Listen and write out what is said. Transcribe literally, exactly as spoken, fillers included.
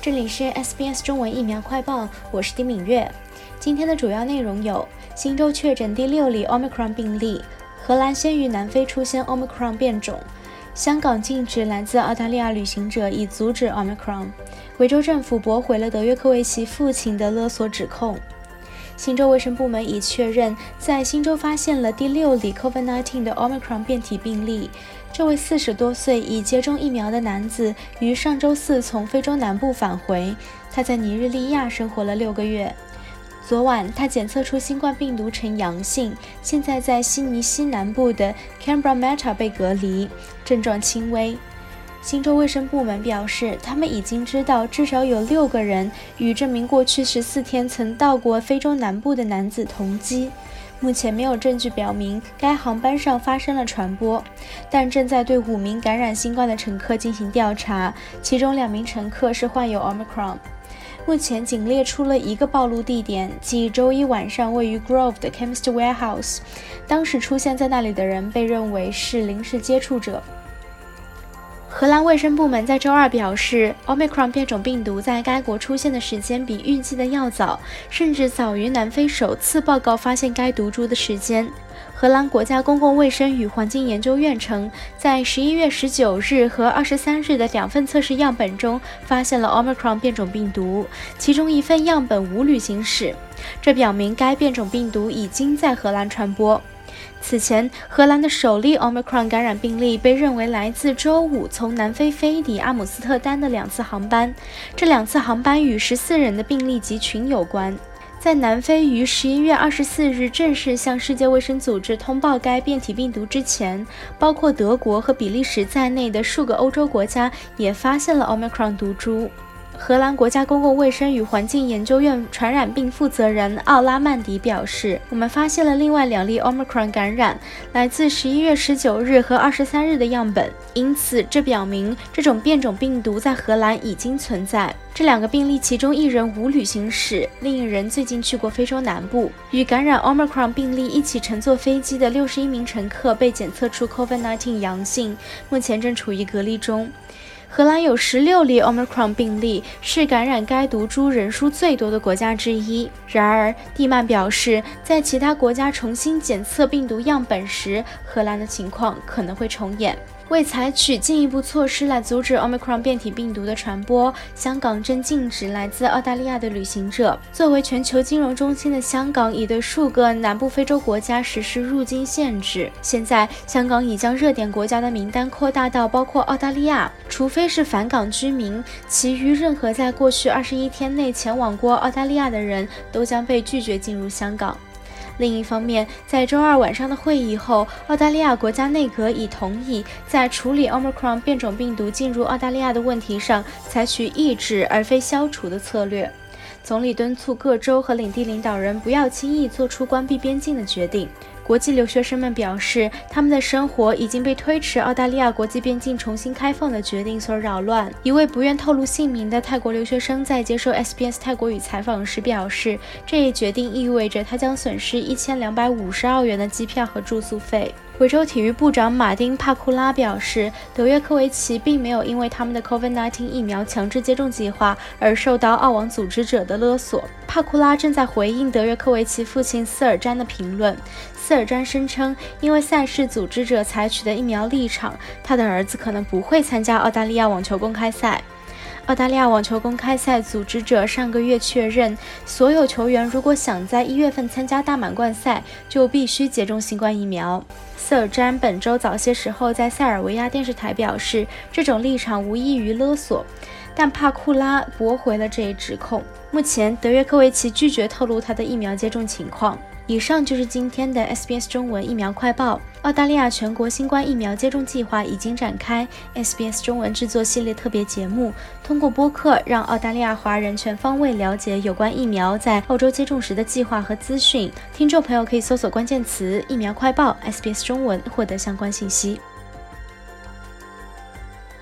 这里是 S B S 中文疫苗快报，我是丁敏月。今天的主要内容有：新州确诊第六例 Omicron 病例，荷兰先于南非出现 Omicron 变种，香港禁止来自澳大利亚旅行者以阻止 Omicron， 维州政府驳回了德约科维奇父亲的勒索指控。新州卫生部门已确认，在新州发现了第六例 COVID 十九 的 Omicron 变体病例。这位四十多岁已接种疫苗的男子于上周四从非洲南部返回，他在尼日利亚生活了六个月。昨晚，他检测出新冠病毒呈阳性，现在在悉尼西南部的 Canberra Meta 被隔离，症状轻微。新州卫生部门表示，他们已经知道至少有六个人与这名过去十四天曾到过非洲南部的男子同机。目前没有证据表明该航班上发生了传播，但正在对五名感染新冠的乘客进行调查，其中两名乘客是患有 Omicron。目前仅列出了一个暴露地点，即周一晚上位于 Grove 的 Chemist Warehouse， 当时出现在那里的人被认为是临时接触者。荷兰卫生部门在周二表示 ，Omicron 变种病毒在该国出现的时间比预计的要早，甚至早于南非首次报告发现该毒株的时间。荷兰国家公共卫生与环境研究院称，在十一月十九日和二十三日的两份测试样本中发现了 Omicron 变种病毒，其中一份样本无旅行史，这表明该变种病毒已经在荷兰传播。此前，荷兰的首例 Omicron 感染病例被认为来自周五从南非飞抵阿姆斯特丹的两次航班，这两次航班与十四人的病例集群有关。在南非于十一月二十四日正式向世界卫生组织通报该变体病毒之前，包括德国和比利时在内的数个欧洲国家也发现了 Omicron 毒株。荷兰国家公共卫生与环境研究院传染病负责人奥拉曼迪表示，我们发现了另外两例 Omicron 感染，来自十一月十九日和二十三日的样本，因此这表明这种变种病毒在荷兰已经存在。这两个病例其中一人无旅行史，另一人最近去过非洲南部。与感染 Omicron 病例一起乘坐飞机的六十一名乘客被检测出 COVID 十九 阳性，目前正处于隔离中。荷兰有十六例 Omicron 病例，是感染该毒株人数最多的国家之一。然而，蒂曼表示，在其他国家重新检测病毒样本时，荷兰的情况可能会重演。为采取进一步措施来阻止 Omicron 变体病毒的传播，香港正禁止来自澳大利亚的旅行者。作为全球金融中心的香港，已对数个南部非洲国家实施入境限制。现在，香港已将热点国家的名单扩大到包括澳大利亚，除非是返港居民，其余任何在过去二十一天内前往过澳大利亚的人都将被拒绝进入香港。另一方面，在周二晚上的会议后，澳大利亚国家内阁已同意在处理 Omicron 变种病毒进入澳大利亚的问题上采取抑制而非消除的策略。总理敦促各州和领地领导人不要轻易做出关闭边境的决定。国际留学生们表示，他们的生活已经被推迟澳大利亚国际边境重新开放的决定所扰乱。一位不愿透露姓名的泰国留学生在接受 S B S 泰国语采访时表示，这一决定意味着他将损失一千两百五十澳元的机票和住宿费。维州体育部长马丁·帕库拉表示，德约科维奇并没有因为他们的 COVID 十九 疫苗强制接种计划而受到澳网组织者的勒索。帕库拉正在回应德约科维奇父亲斯尔詹的评论。斯尔詹声称，因为赛事组织者采取的疫苗立场，他的儿子可能不会参加澳大利亚网球公开赛。澳大利亚网球公开赛组织者上个月确认，所有球员如果想在一月份参加大满贯赛，就必须接种新冠疫苗。瑟尔詹本周早些时候在塞尔维亚电视台表示，这种立场无异于勒索，但帕库拉驳回了这一指控。目前，德约科维奇拒绝透露他的疫苗接种情况。以上就是今天的 S B S 中文疫苗快报。澳大利亚全国新冠疫苗接种计划已经展开 ，S B S 中文制作系列特别节目，通过播客让澳大利亚华人全方位了解有关疫苗在澳洲接种时的计划和资讯。听众朋友可以搜索关键词“疫苗快报 ”S B S 中文获得相关信息。